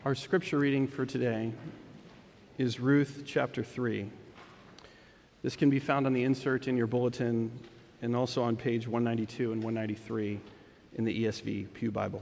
Our scripture reading for today is Ruth chapter 3. This can be found on the insert in your bulletin and also on page 192 and 193 in the ESV Pew Bible.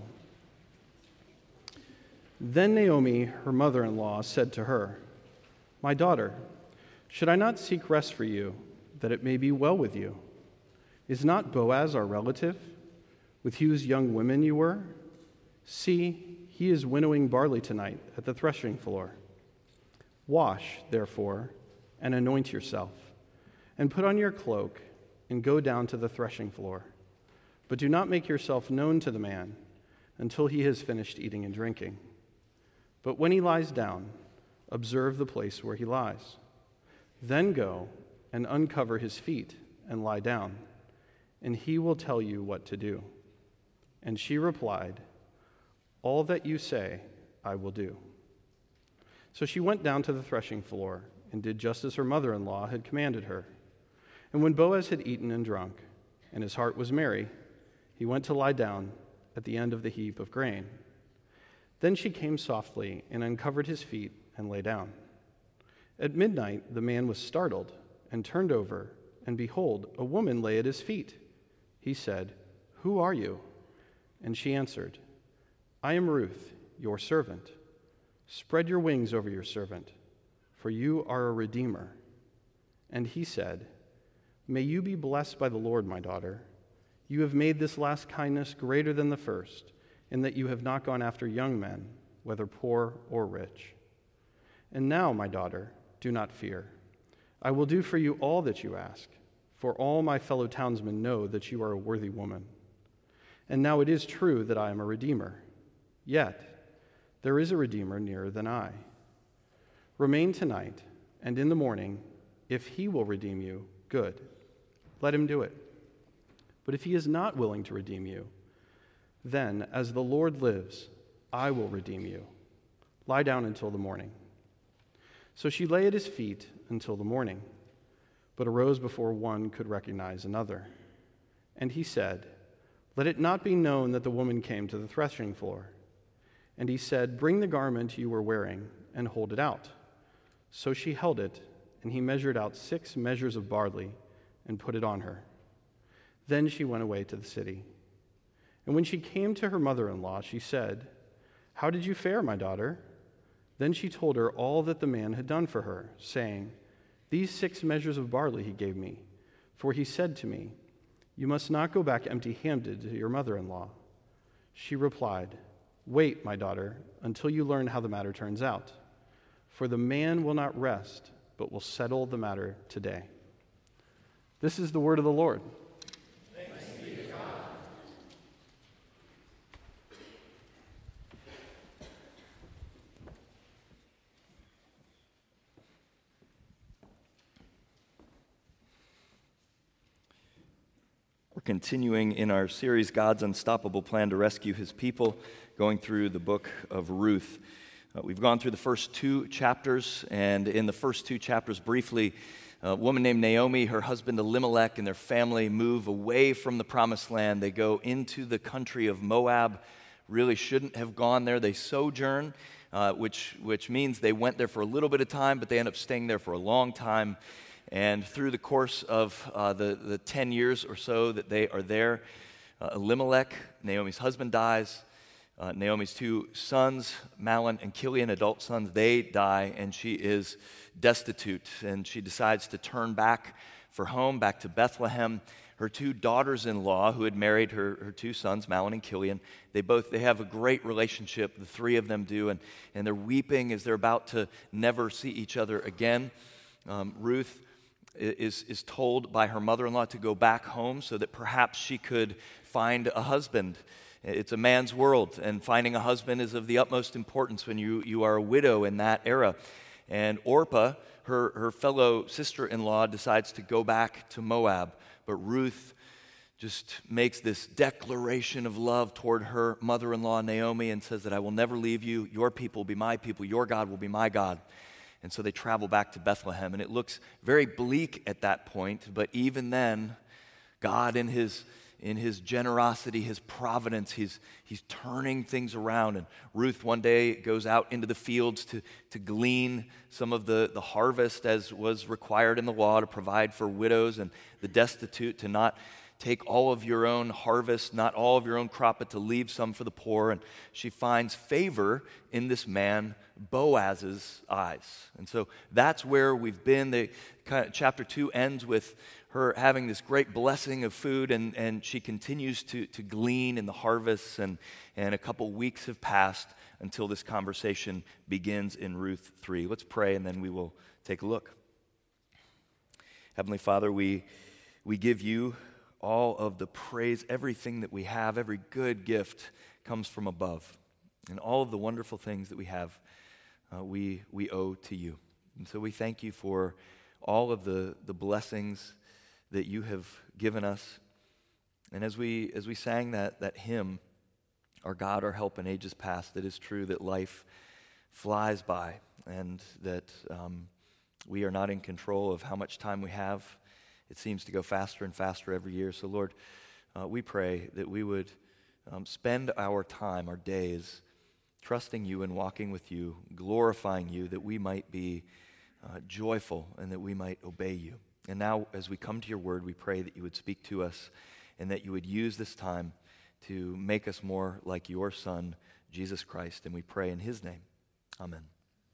Then Naomi, her mother-in-law, said to her, "My daughter, should I not seek rest for you, that it may be well with you? Is not Boaz our relative, with whose young women you were? See, he is winnowing barley tonight at the threshing floor. Wash, therefore, and anoint yourself, and put on your cloak, and go down to the threshing floor. But do not make yourself known to the man until he has finished eating and drinking. But when he lies down, observe the place where he lies. Then go and uncover his feet and lie down, and he will tell you what to do." And she replied, "All that you say, I will do." So she went down to the threshing floor and did just as her mother-in-law had commanded her. And when Boaz had eaten and drunk, and his heart was merry, he went to lie down at the end of the heap of grain. Then she came softly and uncovered his feet and lay down. At midnight the man was startled and turned over, and behold, a woman lay at his feet. He said, "Who are you?" And she answered, "I am Ruth, your servant. Spread your wings over your servant, for you are a redeemer." And he said, "May you be blessed by the Lord, my daughter. You have made this last kindness greater than the first, in that you have not gone after young men, whether poor or rich. And now, my daughter, do not fear. I will do for you all that you ask, for all my fellow townsmen know that you are a worthy woman. And now it is true that I am a redeemer. Yet there is a redeemer nearer than I. Remain tonight, and in the morning, if he will redeem you, good. Let him do it. But if he is not willing to redeem you, then, as the Lord lives, I will redeem you. Lie down until the morning." So she lay at his feet until the morning, but arose before one could recognize another. And he said, "Let it not be known that the woman came to the threshing floor." And he said, "Bring the garment you were wearing and hold it out." So she held it, and he measured out 6 measures of barley and put it on her. Then she went away to the city. And when she came to her mother-in-law, she said, "How did you fare, my daughter?" Then she told her all that the man had done for her, saying, "These 6 measures of barley he gave me, for he said to me, 'You must not go back empty-handed to your mother-in-law.'" She replied, "Wait, my daughter, until you learn how the matter turns out. For the man will not rest, but will settle the matter today." This is the word of the Lord. Thanks be to God. We're continuing in our series, God's Unstoppable Plan to Rescue His People, going through the book of Ruth. We've gone through the first 2 chapters, and in the first 2 chapters, briefly, a woman named Naomi, her husband Elimelech, and their family move away from the promised land. They go into the country of Moab. Really shouldn't have gone there. They sojourn, which means they went there for a little bit of time, but they end up staying there for a long time. And through the course of the 10 years or so that they are there, Elimelech, Naomi's husband, dies. Naomi's 2 sons, Mahlon and Chilion, adult sons, they die, and she is destitute. And she decides to turn back for home, back to Bethlehem. Her 2 daughters-in-law, who had married her 2 sons, Mahlon and Chilion, they have a great relationship, the 3 of them do, and they're weeping as they're about to never see each other again. Ruth is told by her mother-in-law to go back home so that perhaps she could find a husband. It's a man's world, and finding a husband is of the utmost importance when you are a widow in that era. And Orpah, her fellow sister-in-law, decides to go back to Moab, but Ruth just makes this declaration of love toward her mother-in-law, Naomi, and says that I will never leave you. Your people will be my people. Your God will be my God. And so they travel back to Bethlehem, and it looks very bleak at that point, but even then, God in his in his generosity, his providence, he's turning things around. And Ruth one day goes out into the fields to glean some of the harvest as was required in the law to provide for widows and the destitute, to not take all of your own harvest, not all of your own crop, but to leave some for the poor. And she finds favor in this man, Boaz's eyes. And so that's where we've been. Chapter 2 ends with her having this great blessing of food, and she continues to glean in the harvests, and a couple weeks have passed until this conversation begins in Ruth 3. Let's pray, and then we will take a look. Heavenly Father, we give you all of the praise. Everything that we have, every good gift comes from above. And all of the wonderful things that we have, we owe to you. And so we thank you for all of the blessings that you have given us. And as we sang that hymn, our God, our help in ages past, it is true that life flies by, and that we are not in control of how much time we have. It seems to go faster and faster every year. So Lord, we pray that we would spend our time, our days, trusting you and walking with you, glorifying you, that we might be joyful and that we might obey you. And now, as we come to your word, we pray that you would speak to us and that you would use this time to make us more like your Son, Jesus Christ. And we pray in his name. Amen.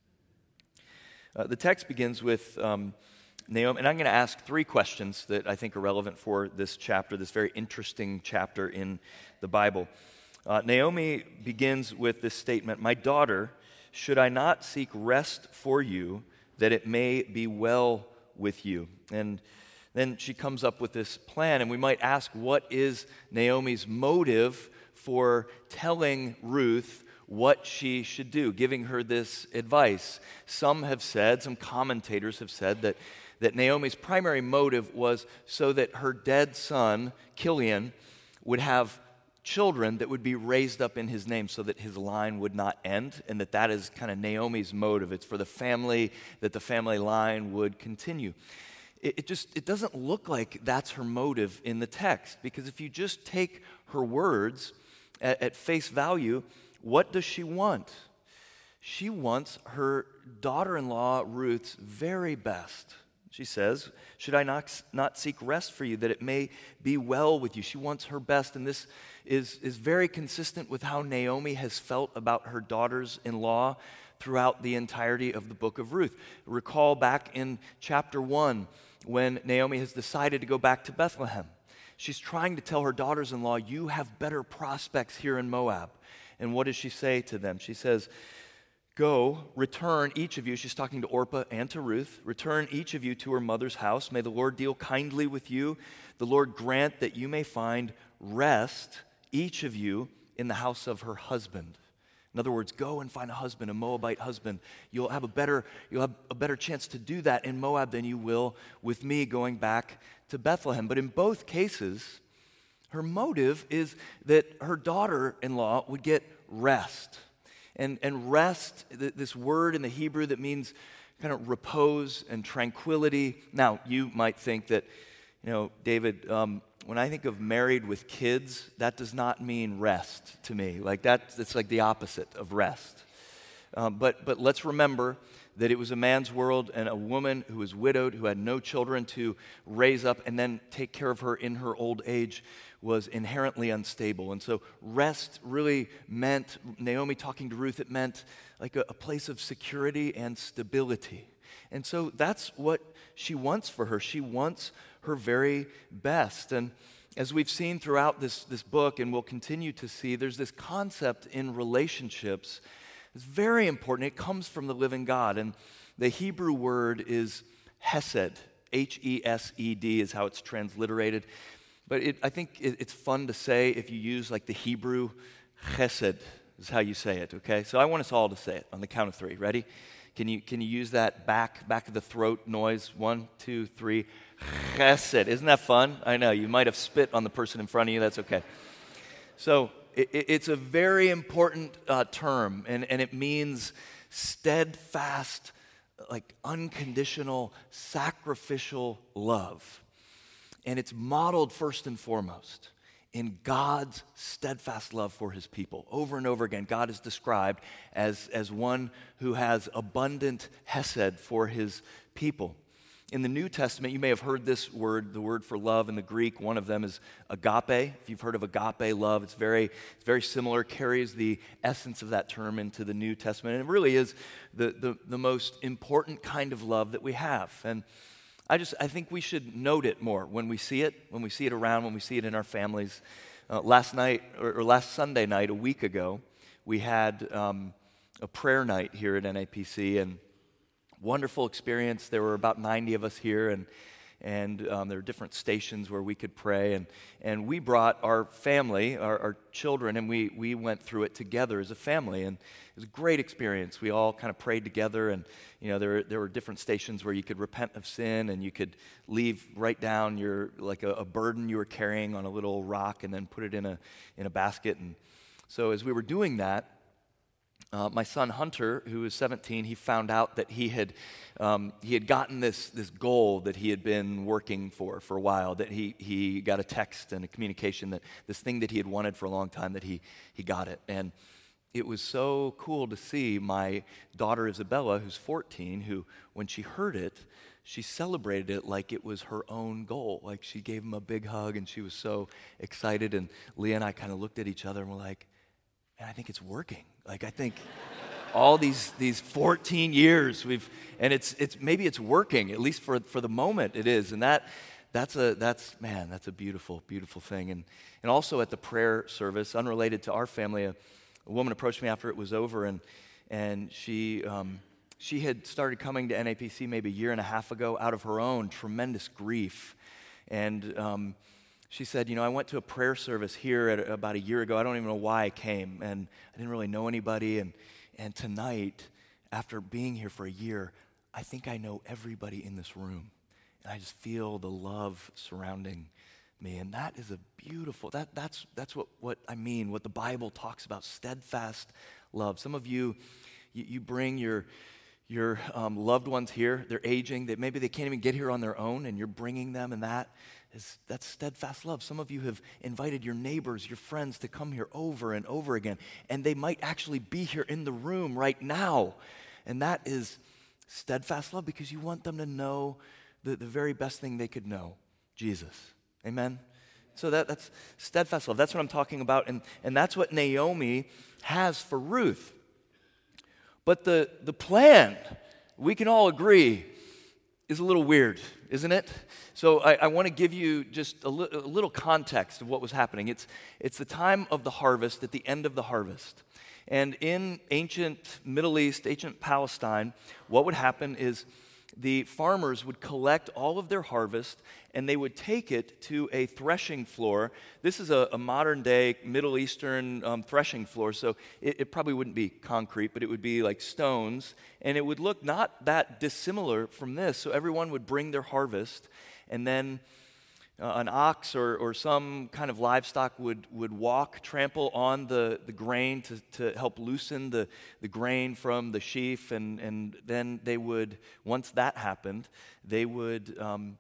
The text begins with Naomi, and I'm going to ask 3 questions that I think are relevant for this chapter, this very interesting chapter in the Bible. Naomi begins with this statement, "My daughter, should I not seek rest for you, that it may be well with you?" And then she comes up with this plan, and we might ask, what is Naomi's motive for telling Ruth what she should do, giving her this advice? Some commentators have said that Naomi's primary motive was so that her dead son, Chilion, would have children that would be raised up in his name so that his line would not end, and that is kind of Naomi's motive. It's for the family, that the family line would continue. It doesn't look like that's her motive in the text, because if you just take her words at face value, what does she want? She wants her daughter-in-law Ruth's very best. She says, "Should I not seek rest for you, that it may be well with you?" She wants her best, and this is very consistent with how Naomi has felt about her daughters-in-law throughout the entirety of the book of Ruth. Recall back in chapter 1 when Naomi has decided to go back to Bethlehem. She's trying to tell her daughters-in-law, you have better prospects here in Moab. And what does she say to them? She says, "Go, return each of you," she's talking to Orpah and to Ruth, "return each of you to her mother's house. May the Lord deal kindly with you. The Lord grant that you may find rest, each of you, in the house of her husband." In other words, go and find a husband, a Moabite husband. You'll have a better chance to do that in Moab than you will with me going back to Bethlehem. But in both cases, her motive is that her daughter-in-law would get rest. And rest, this word in the Hebrew that means kind of repose and tranquility. Now, you might think that, David, when I think of married with kids, that does not mean rest to me. It's like the opposite of rest. But let's remember that it was a man's world, and a woman who was widowed, who had no children to raise up and then take care of her in her old age, was inherently unstable. And so rest really meant, Naomi talking to Ruth, it meant like a place of security and stability. And so that's what she wants for her. She wants her very best. And as we've seen throughout this book, and we'll continue to see, there's this concept in relationships. It's very important. It comes from the living God. And the Hebrew word is hesed. H-E-S-E-D is how it's transliterated. But I think it's fun to say if you use like the Hebrew, chesed is how you say it, okay? So I want us all to say it on the count of 3. Ready? Can you use that back of the throat noise? 1, 2, 3. Chesed. Isn't that fun? I know. You might have spit on the person in front of you. That's okay. So it's a very important term, and it means steadfast, like unconditional, sacrificial love. And it's modeled first and foremost in God's steadfast love for his people. Over and over again, God is described as one who has abundant hesed for his people. In the New Testament, you may have heard this word, the word for love in the Greek. One of them is agape. If you've heard of agape love, it's very similar, carries the essence of that term into the New Testament. And it really is the most important kind of love that we have. And I think we should note it more when we see it around, when we see it in our families. Last Sunday night, a week ago, we had a prayer night here at NAPC, and wonderful experience. There were about 90 of us here, and there were different stations where we could pray. And we brought our family, our children, and we went through it together as a family. And it was a great experience. We all kind of prayed together, and there were different stations where you could repent of sin, and you could write down a burden you were carrying on a little rock, and then put it in a basket. And so as we were doing that, my son Hunter, who was 17, he found out that he had gotten this goal that he had been working for a while, that he got a text and a communication that this thing that he had wanted for a long time, that he got it. And it was so cool to see my daughter Isabella, who's 14, who, when she heard it, she celebrated it like it was her own goal. Like, she gave him a big hug, and she was so excited. And Leah and I kind of looked at each other and were like, man, I think it's working. Like, I think all these 14 years maybe it's working, at least for the moment it is. And that's a beautiful, beautiful thing. And also at the prayer service, unrelated to our family, a woman approached me after it was over, and she had started coming to NAPC maybe a year and a half ago out of her own tremendous grief. And she said, I went to a prayer service here about a year ago. I don't even know why I came, and I didn't really know anybody. And tonight, after being here for a year, I think I know everybody in this room. And I just feel the love surrounding me. And that is a beautiful, that's what I mean, what the Bible talks about, steadfast love. Some of you bring your loved ones here. They're aging. Maybe they can't even get here on their own, and you're bringing them, and that's steadfast love. Some of you have invited your neighbors, your friends to come here over and over again, and they might actually be here in the room right now. And that is steadfast love, because you want them to know the very best thing they could know, Jesus. Amen? So that's steadfast love. That's what I'm talking about, and that's what Naomi has for Ruth. But the plan, we can all agree, is a little weird, isn't it? So I want to give you just a little context of what was happening. It's the time of the harvest, at the end of the harvest. And in ancient Middle East, ancient Palestine, what would happen is the farmers would collect all of their harvest, and they would take it to a threshing floor. This is a modern-day Middle Eastern threshing floor, so it probably wouldn't be concrete, but it would be like stones, and it would look not that dissimilar from this. So everyone would bring their harvest, and then an ox or some kind of livestock would trample on the grain to help loosen the grain from the sheaf, and then they would, once that happened, they would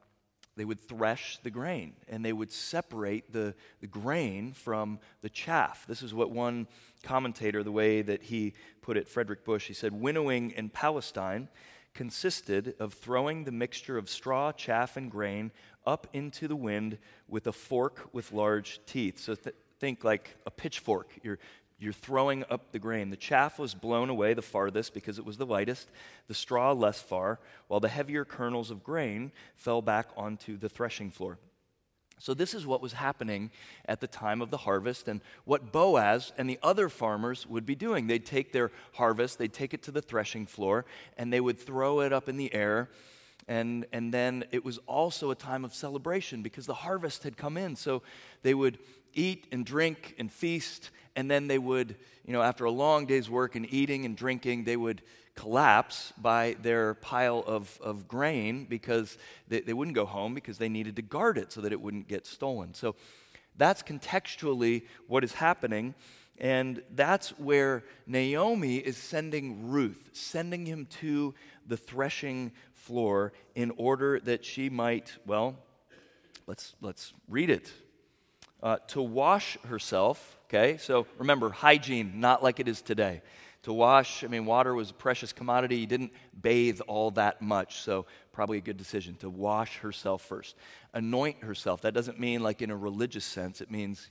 thresh the grain, and they would separate the grain from the chaff. This is what one commentator, the way that he put it, Frederick Bush, he said, winnowing in Palestine consisted of throwing the mixture of straw, chaff, and grain up into the wind with a fork with large teeth. So think like a pitchfork. You're throwing up the grain. The chaff was blown away the farthest because it was the lightest, the straw less far, while the heavier kernels of grain fell back onto the threshing floor. So this is what was happening at the time of the harvest, and what Boaz and the other farmers would be doing. They'd take their harvest, they'd take it to the threshing floor, and they would throw it up in the air. And then it was also a time of celebration because the harvest had come in. So they would eat and drink and feast, and then they would, after a long day's work and eating and drinking, they would collapse by their pile of grain because they wouldn't go home because they needed to guard it so that it wouldn't get stolen. So that's contextually what is happening. And that's where Naomi is sending Ruth, sending him to the threshing floor in order that she might, let's read it. to wash herself, okay? So remember, hygiene, not like it is today. To wash, water was a precious commodity. You didn't bathe all that much, so probably a good decision to wash herself first. Anoint herself. That doesn't mean like in a religious sense. It means,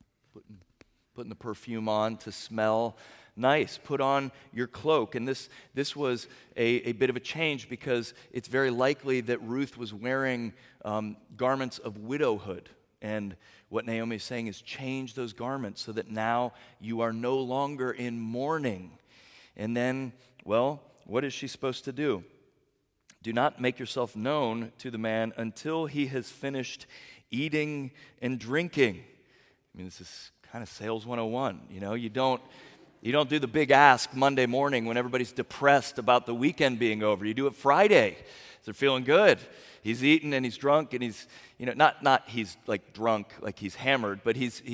putting the perfume on to smell nice. Put on your cloak. And this was a bit of a change because it's very likely that Ruth was wearing garments of widowhood. And what Naomi is saying is change those garments so that now you are no longer in mourning. And then, well, what is she supposed to do? Do not make yourself known to the man until he has finished eating and drinking. This is kind of sales 101. You don't do the big ask Monday morning when everybody's depressed about the weekend being over. You do it Friday. So they're feeling good. He's eaten and he's drunk and he's, not he's like drunk, like he's hammered, but he's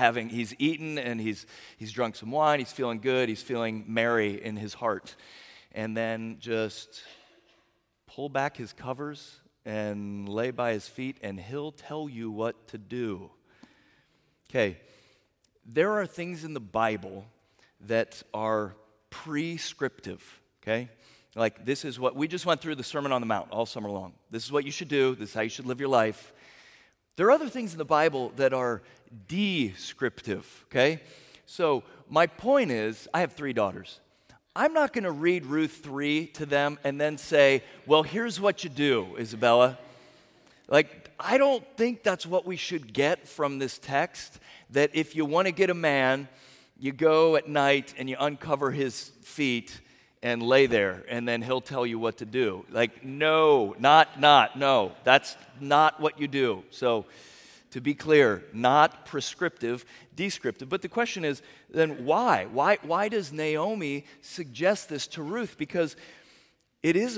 eaten and he's drunk some wine. He's feeling good. He's feeling merry in his heart. And then just pull back his covers and lay by his feet and he'll tell you what to do. Okay, there are things in the Bible that are prescriptive, okay? Like this is what, we just went through the Sermon on the Mount all summer long. This is what you should do. This is how you should live your life. There are other things in the Bible that are descriptive, okay? So my point is, I have 3 daughters. I'm not going to read Ruth 3 to them and then say, well, here's what you do, Isabella. Like, I don't think that's what we should get from this text, that if you want to get a man, you go at night and you uncover his feet and lay there, and then he'll tell you what to do. Like, no, no. That's not what you do. So, to be clear, not prescriptive, descriptive. But the question is, then why? Why does Naomi suggest this to Ruth? Because it is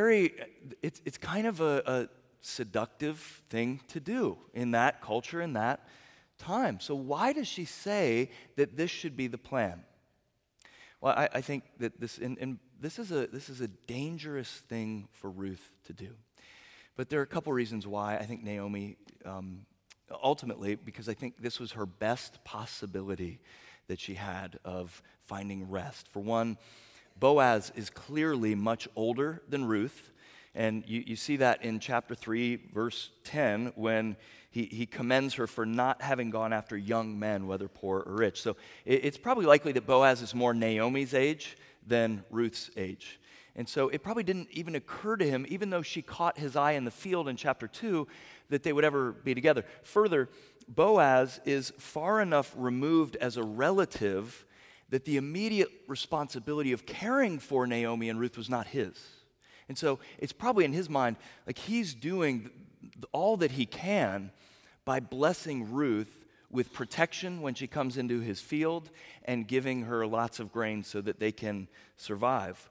it's kind of a seductive thing to do in that culture, in that time. So why does she say that this should be the plan? Well, I think that this is a dangerous thing for Ruth to do. But there are a couple reasons why I think Naomi, ultimately, because I think this was her best possibility that she had of finding rest. For one, Boaz is clearly much older than Ruth. And you see that in chapter 3, verse 10, when he commends her for not having gone after young men, whether poor or rich. So it's probably likely that Boaz is more Naomi's age than Ruth's age. And so it probably didn't even occur to him, even though she caught his eye in the field in chapter 2, that they would ever be together. Further, Boaz is far enough removed as a relative that the immediate responsibility of caring for Naomi and Ruth was not his. And so it's probably in his mind, like he's doing all that he can by blessing Ruth with protection when she comes into his field and giving her lots of grain so that they can survive.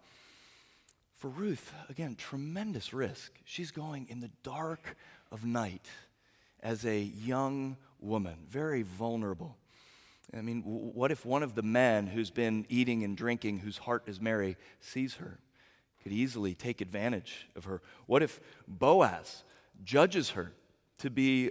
For Ruth, again, tremendous risk. She's going in the dark of night as a young woman, very vulnerable. What if one of the men who's been eating and drinking, whose heart is merry, sees her? Could easily take advantage of her. What if Boaz judges her to be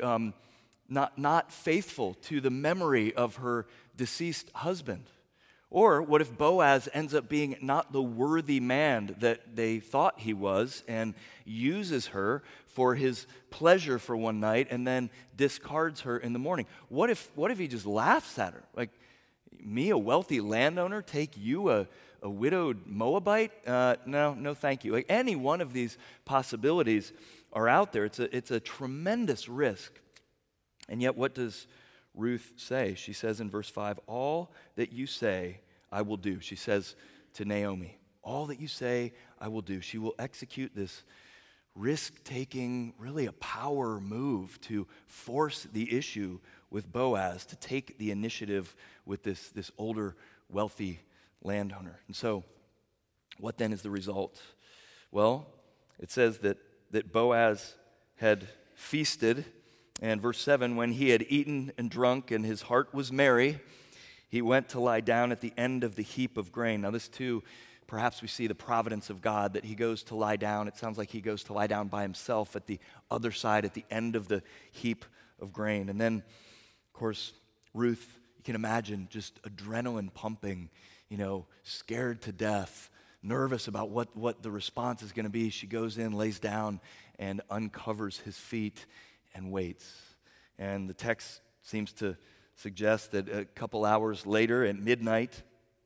not faithful to the memory of her deceased husband? Or what if Boaz ends up being not the worthy man that they thought he was and uses her for his pleasure for one night and then discards her in the morning? What if he just laughs at her? Like, me, a wealthy landowner, take you, a widowed Moabite? No, thank you. Like, any one of these possibilities are out there. It's a tremendous risk. And yet, what does Ruth say? She says in verse 5, all that you say, I will do. She says to Naomi, all that you say, I will do. She will execute this risk-taking, really a power move to force the issue with Boaz, to take the initiative with this older, wealthy landowner. And so, what then is the result? Well, it says that Boaz had feasted, and verse 7, when he had eaten and drunk and his heart was merry, he went to lie down at the end of the heap of grain. Now this too, perhaps we see the providence of God, that he goes to lie down. It sounds like he goes to lie down by himself at the other side, at the end of the heap of grain. And then course, Ruth, you can imagine just adrenaline pumping, scared to death, nervous about what the response is going to be. She goes in, lays down, and uncovers his feet and waits. And the text seems to suggest that a couple hours later at midnight,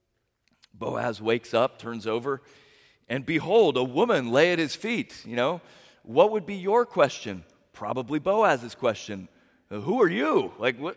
Boaz wakes up, turns over, and behold, a woman lay at his feet. What would be your question? Probably Boaz's question. Who are you?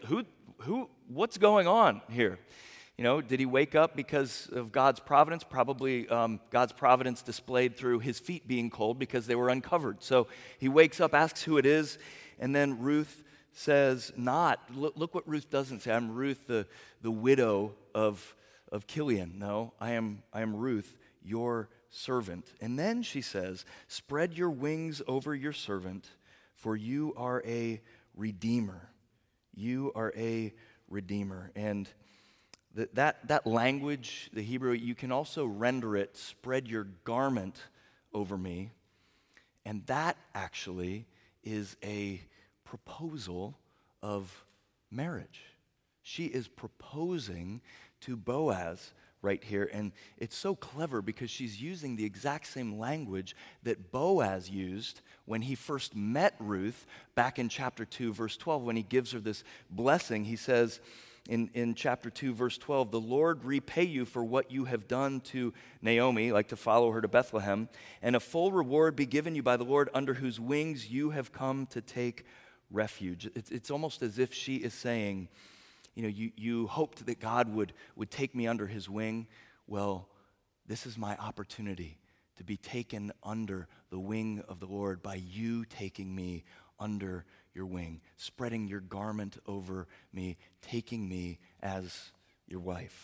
What's going on here? Did he wake up because of God's providence? Probably God's providence displayed through his feet being cold because they were uncovered. So he wakes up, asks who it is, and then Ruth says look what Ruth doesn't say. I'm Ruth, the widow of Kilian. No, I am Ruth, your servant. And then she says, spread your wings over your servant, for you are a redeemer. You are a redeemer. And that language, the Hebrew, you can also render it, spread your garment over me. And that actually is a proposal of marriage. She is proposing to Boaz right here. And it's so clever because she's using the exact same language that Boaz used when he first met Ruth back in chapter 2, verse 12. When he gives her this blessing, he says in chapter 2, verse 12, the Lord repay you for what you have done to Naomi, like to follow her to Bethlehem, and a full reward be given you by the Lord under whose wings you have come to take refuge. It's almost as if she is saying, you hoped that God would take me under his wing. Well, this is my opportunity to be taken under the wing of the Lord by you taking me under your wing, spreading your garment over me, taking me as your wife.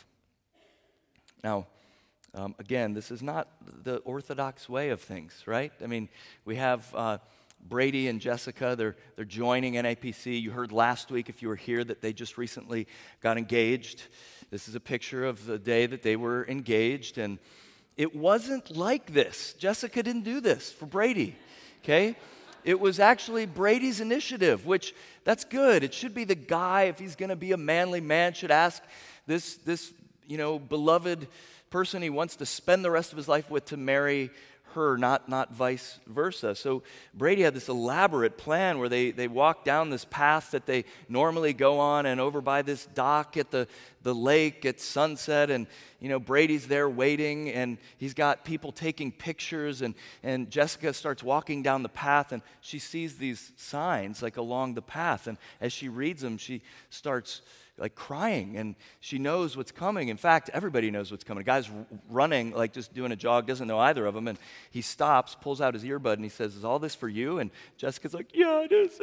Now, again, this is not the orthodox way of things, right? I mean, we have Brady and Jessica, they're joining NAPC. You heard last week, if you were here, that they just recently got engaged. This is a picture of the day that they were engaged, and it wasn't like this. Jessica didn't do this for Brady, okay? It was actually Brady's initiative, which, that's good. It should be the guy, if he's going to be a manly man, should ask this beloved person he wants to spend the rest of his life with to marry her, not vice versa. So Brady had this elaborate plan where they walk down this path that they normally go on and over by this dock at the lake at sunset, and Brady's there waiting, and he's got people taking pictures, and Jessica starts walking down the path, and she sees these signs along the path, and as she reads them, she starts crying, and she knows what's coming. In fact, everybody knows what's coming. A guy's running, just doing a jog, doesn't know either of them, and he stops, pulls out his earbud, and he says, "Is all this for you?" And Jessica's like, "Yeah, it is."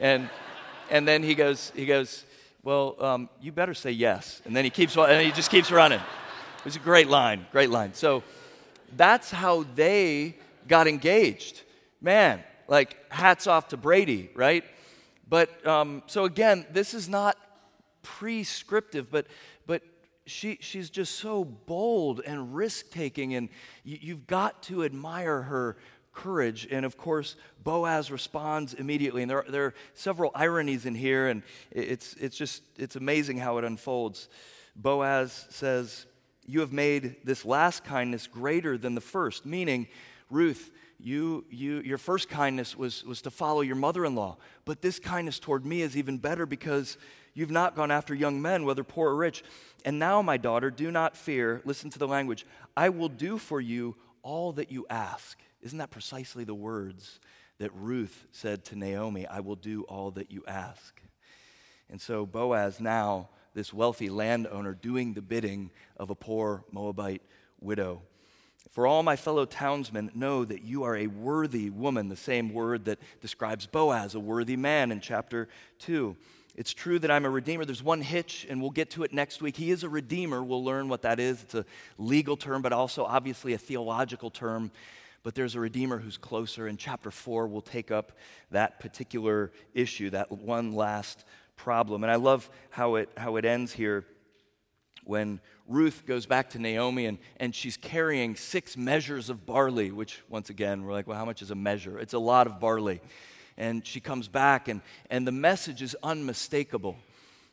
And then he goes, "Well, you better say yes." And then he just keeps running. It was a great line. So that's how they got engaged. Man, hats off to Brady, right? But so again, this is not prescriptive, but she's just so bold and risk-taking, and you've got to admire her courage. And of course, Boaz responds immediately, and there are several ironies in here, and it's amazing how it unfolds. Boaz says, "You have made this last kindness greater than the first," meaning, Ruth, your first kindness was to follow your mother-in-law, but this kindness toward me is even better because you've not gone after young men, whether poor or rich. And now, my daughter, do not fear. Listen to the language. I will do for you all that you ask. Isn't that precisely the words that Ruth said to Naomi? I will do all that you ask. And so Boaz, now this wealthy landowner, doing the bidding of a poor Moabite widow. For all my fellow townsmen know that you are a worthy woman, the same word that describes Boaz, a worthy man in chapter 2. It's true that I'm a redeemer. There's one hitch, and we'll get to it next week. He is a redeemer. We'll learn what that is. It's a legal term, but also obviously a theological term. But there's a redeemer who's closer. In chapter 4, we'll take up that particular issue, that one last problem. And I love how it ends here when Ruth goes back to Naomi, and she's carrying 6 measures of barley, which, once again, we're like, well, how much is a measure? It's a lot of barley. And she comes back, and the message is unmistakable.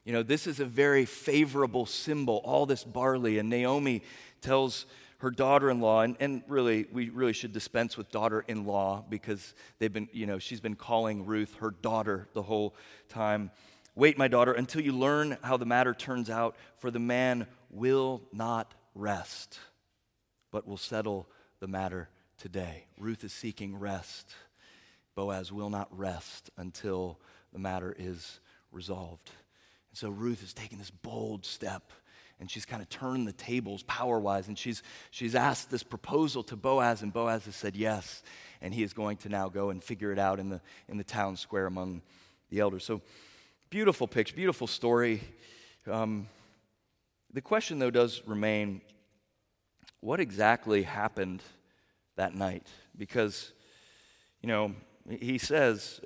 This is a very favorable symbol, all this barley. And Naomi tells her daughter-in-law, and really, we really should dispense with daughter-in-law because she's been calling Ruth her daughter the whole time. Wait, my daughter, until you learn how the matter turns out, for the man will not rest, but will settle the matter today. Ruth is seeking rest. Boaz will not rest until the matter is resolved. And so Ruth is taking this bold step, and she's kind of turned the tables power-wise, and she's asked this proposal to Boaz, and Boaz has said yes, and he is going to now go and figure it out in the town square among the elders. So beautiful picture, beautiful story. The question, though, does remain, what exactly happened that night? Because, he says,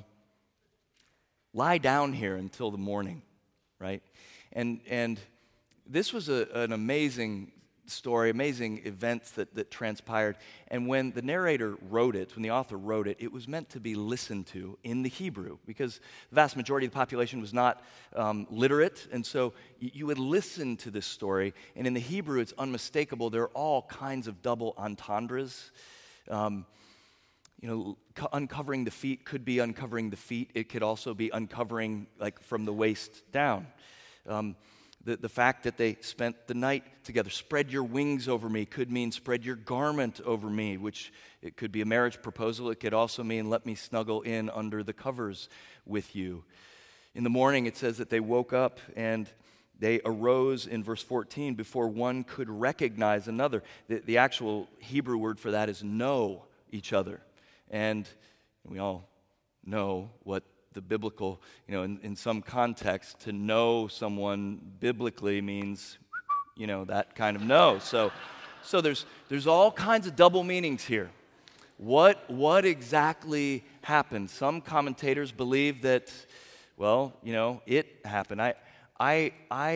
lie down here until the morning, right? And this was an amazing story, amazing events that transpired. And when the narrator wrote it, when the author wrote it, it was meant to be listened to in the Hebrew because the vast majority of the population was not literate. And so you would listen to this story. And in the Hebrew, it's unmistakable. There are all kinds of double entendres. Uncovering the feet could be uncovering the feet. It could also be uncovering from the waist down. The fact that they spent the night together, spread your wings over me, could mean spread your garment over me, which it could be a marriage proposal. It could also mean let me snuggle in under the covers with you. In the morning, it says that they woke up and they arose in verse 14 before one could recognize another. The actual Hebrew word for that is know each other. And we all know what the biblical, in some context, to know someone biblically means, that kind of know. So there's all kinds of double meanings here. What exactly happened? Some commentators believe that, it happened. I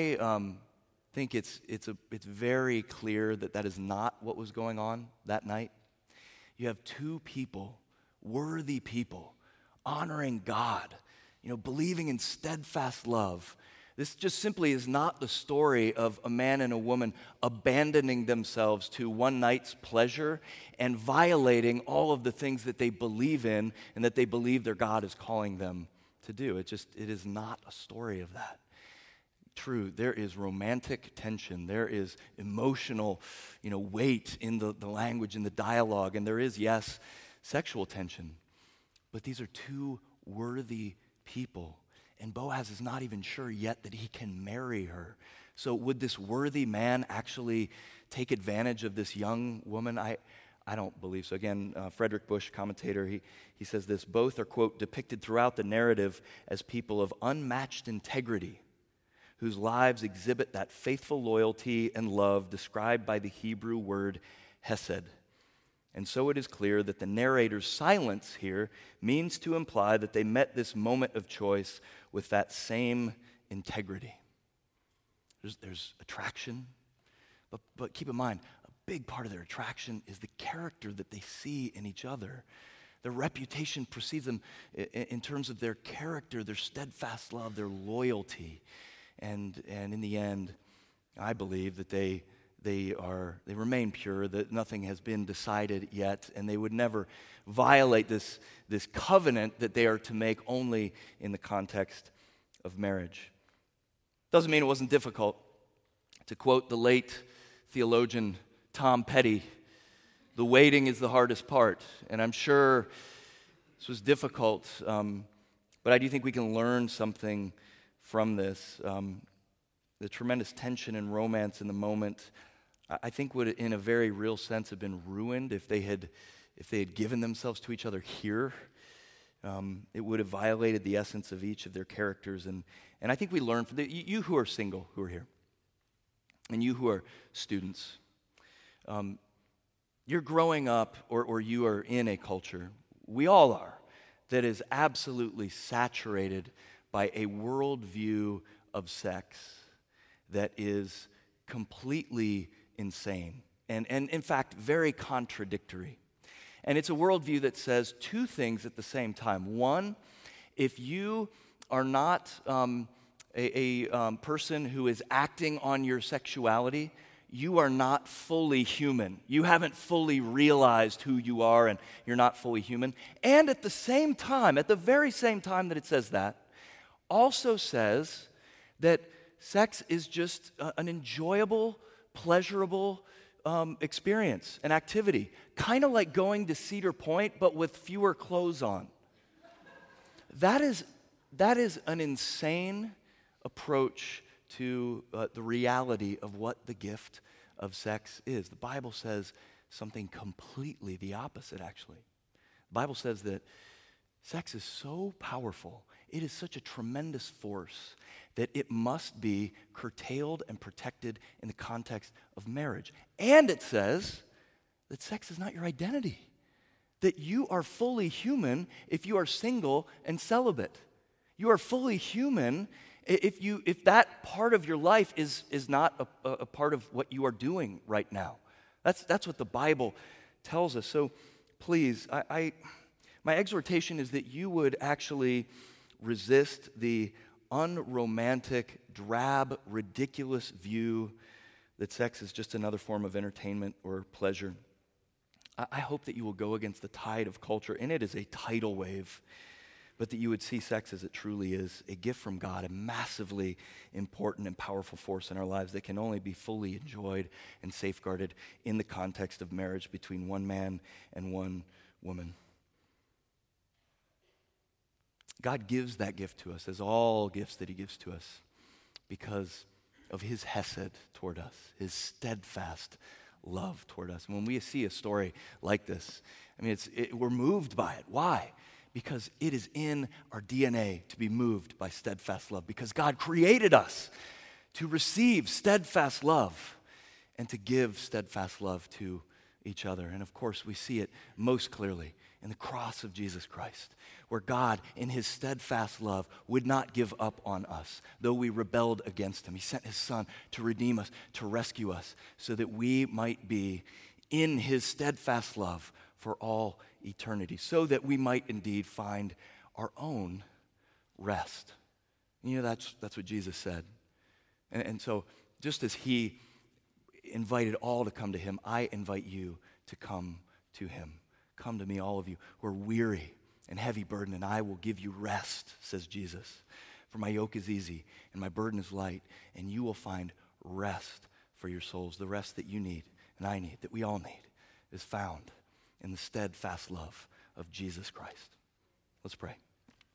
think it's very clear that is not what was going on that night. You have two people, worthy people, honoring God, believing in steadfast love. This just simply is not the story of a man and a woman abandoning themselves to one night's pleasure and violating all of the things that they believe in and that they believe their God is calling them to do. It is not a story of that. True, there is romantic tension. There is emotional, weight in the language, in the dialogue, and there is, yes, sexual tension. But these are two worthy people, and Boaz is not even sure yet that he can marry her. So would this worthy man actually take advantage of this young woman? I don't believe so. Again, Frederick Bush, commentator, he says this: both are, quote, depicted throughout the narrative as people of unmatched integrity, whose lives exhibit that faithful loyalty and love described by the Hebrew word hesed. And so it is clear that the narrator's silence here means to imply that they met this moment of choice with that same integrity. There's attraction, but keep in mind, a big part of their attraction is the character that they see in each other. Their reputation precedes them in terms of their character, their steadfast love, their loyalty. And in the end, I believe that they remain pure, that nothing has been decided yet, and they would never violate this covenant that they are to make only in the context of marriage. Doesn't mean it wasn't difficult. To quote the late theologian Tom Petty, the waiting is the hardest part. And I'm sure this was difficult, but I do think we can learn something from this. The tremendous tension and romance in the moment, I think, would, in a very real sense, have been ruined if they had given themselves to each other here. It would have violated the essence of each of their characters. And I think we learn from you who are single, who are here, and you who are students. You're growing up, or you are in a culture, we all are, that is absolutely saturated by a worldview of sex that is completely insane and in fact, very contradictory. And it's a worldview that says two things at the same time. One, if you are not a person who is acting on your sexuality, you are not fully human. You haven't fully realized who you are, and you're not fully human. And at the same time, at the very same time that it says that, also says that sex is just an enjoyable, pleasurable experience, an activity, kind of like going to Cedar Point, but with fewer clothes on. That is an insane approach to the reality of what the gift of sex is. The Bible says something completely the opposite, actually. The Bible says that sex is so powerful, it is such a tremendous force that it must be curtailed and protected in the context of marriage. And it says that sex is not your identity, that you are fully human if you are single and celibate. You are fully human if that part of your life is not a part of what you are doing right now. That's what the Bible tells us. So please, my exhortation is that you would actually resist the unromantic, drab, ridiculous view that sex is just another form of entertainment or pleasure. I hope that you will go against the tide of culture, and it is a tidal wave, but that you would see sex as it truly is, a gift from God, a massively important and powerful force in our lives that can only be fully enjoyed and safeguarded in the context of marriage between one man and one woman. God gives that gift to us, as all gifts that he gives to us, because of his hesed toward us, his steadfast love toward us. And when we see a story like this, I mean, we're moved by it. Why? Because it is in our DNA to be moved by steadfast love, because God created us to receive steadfast love and to give steadfast love to each other. And of course, we see it most clearly in the cross of Jesus Christ, where God, in his steadfast love, would not give up on us, though we rebelled against him. He sent his Son to redeem us, to rescue us, so that we might be in his steadfast love for all eternity, so that we might indeed find our own rest. You know, that's what Jesus said. And so, just as he invited all to come to him, I invite you to come to him. Come to me, all of you who are weary and heavy burdened, and I will give you rest, says Jesus. For my yoke is easy and my burden is light, and you will find rest for your souls. The rest that you need and I need, that we all need, is found in the steadfast love of Jesus Christ. Let's pray.